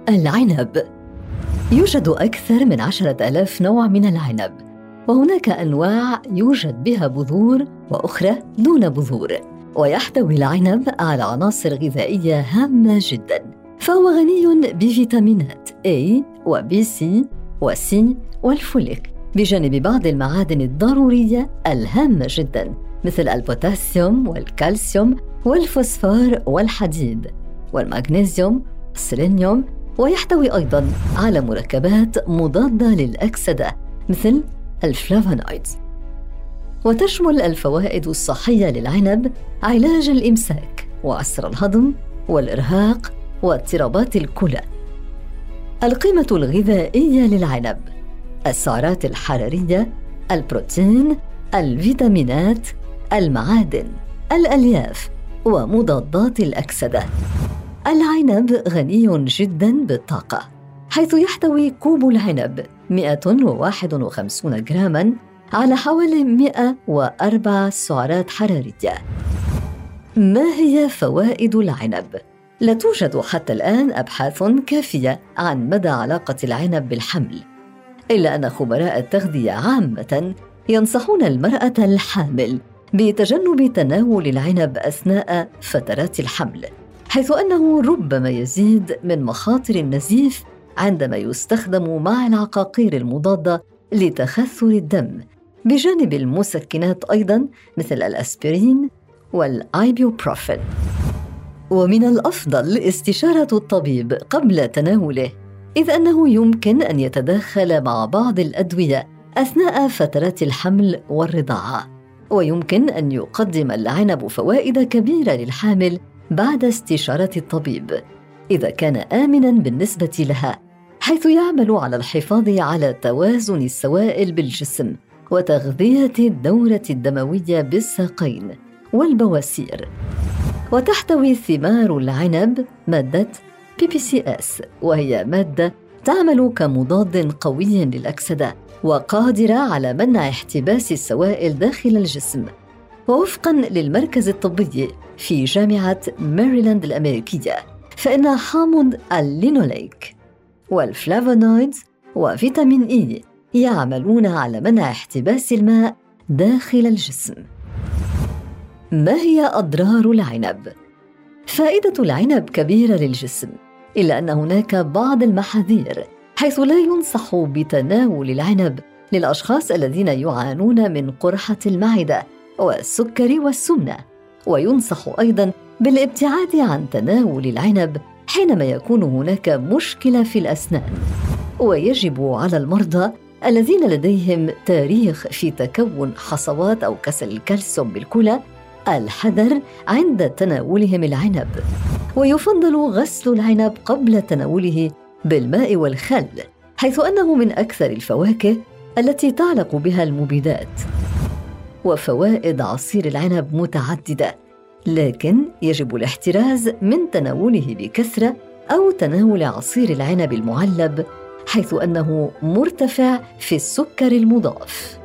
العنب. يوجد أكثر من 10,000 نوع من العنب، وهناك أنواع يوجد بها بذور وأخرى دون بذور. ويحتوي العنب على عناصر غذائية هامة جداً، فهو غني بفيتامينات A و B+C و C والفوليك، بجانب بعض المعادن الضرورية الهامة جداً مثل البوتاسيوم والكالسيوم والفوسفور والحديد والمغنيسيوم والسيلينيوم. ويحتوي أيضاً على مركبات مضادة للأكسدة مثل الفلافونويدز. وتشمل الفوائد الصحية للعنب علاج الإمساك وعسر الهضم والإرهاق واضطرابات الكلى. القيمة الغذائية للعنب: السعرات الحرارية، البروتين، الفيتامينات، المعادن، الألياف ومضادات الأكسدة. العنب غني جداً بالطاقة، حيث يحتوي كوب العنب 151 جراماً على حوالي 104 سعرات حرارية. ما هي فوائد العنب؟ لا توجد حتى الآن أبحاث كافية عن مدى علاقة العنب بالحمل، إلا أن خبراء التغذية عامة ينصحون المرأة الحامل بتجنب تناول العنب أثناء فترات الحمل، حيث أنه ربما يزيد من مخاطر النزيف عندما يستخدم مع العقاقير المضادة لتخثر الدم، بجانب المسكنات أيضاً مثل الأسبرين والآيبوبروفين. ومن الأفضل استشارة الطبيب قبل تناوله، إذ أنه يمكن أن يتداخل مع بعض الأدوية أثناء فترات الحمل والرضاعة. ويمكن أن يقدم العنب فوائد كبيرة للحامل بعد استشارة الطبيب إذا كان آمناً بالنسبة لها، حيث يعمل على الحفاظ على توازن السوائل بالجسم وتغذية الدورة الدموية بالساقين والبواسير. وتحتوي ثمار العنب مادة PPCS، وهي مادة تعمل كمضاد قوي للأكسدة وقادرة على منع احتباس السوائل داخل الجسم. ووفقاً للمركز الطبي في جامعة ماريلاند الأمريكية، فإن حامض اللينوليك والفلافونويدز وفيتامين إي يعملون على منع احتباس الماء داخل الجسم. ما هي أضرار العنب؟ فائدة العنب كبيرة للجسم، إلا أن هناك بعض المحاذير، حيث لا ينصح بتناول العنب للأشخاص الذين يعانون من قرحة المعدة والسكر والسمنة. وينصح أيضاً بالابتعاد عن تناول العنب حينما يكون هناك مشكلة في الأسنان. ويجب على المرضى الذين لديهم تاريخ في تكون حصوات أو كسل الكالسيوم بالكلى الحذر عند تناولهم العنب. ويفضل غسل العنب قبل تناوله بالماء والخل، حيث أنه من أكثر الفواكه التي تعلق بها المبيدات. وفوائد عصير العنب متعددة، لكن يجب الاحتراز من تناوله بكثرة أو تناول عصير العنب المعلب، حيث أنه مرتفع في السكر المضاف.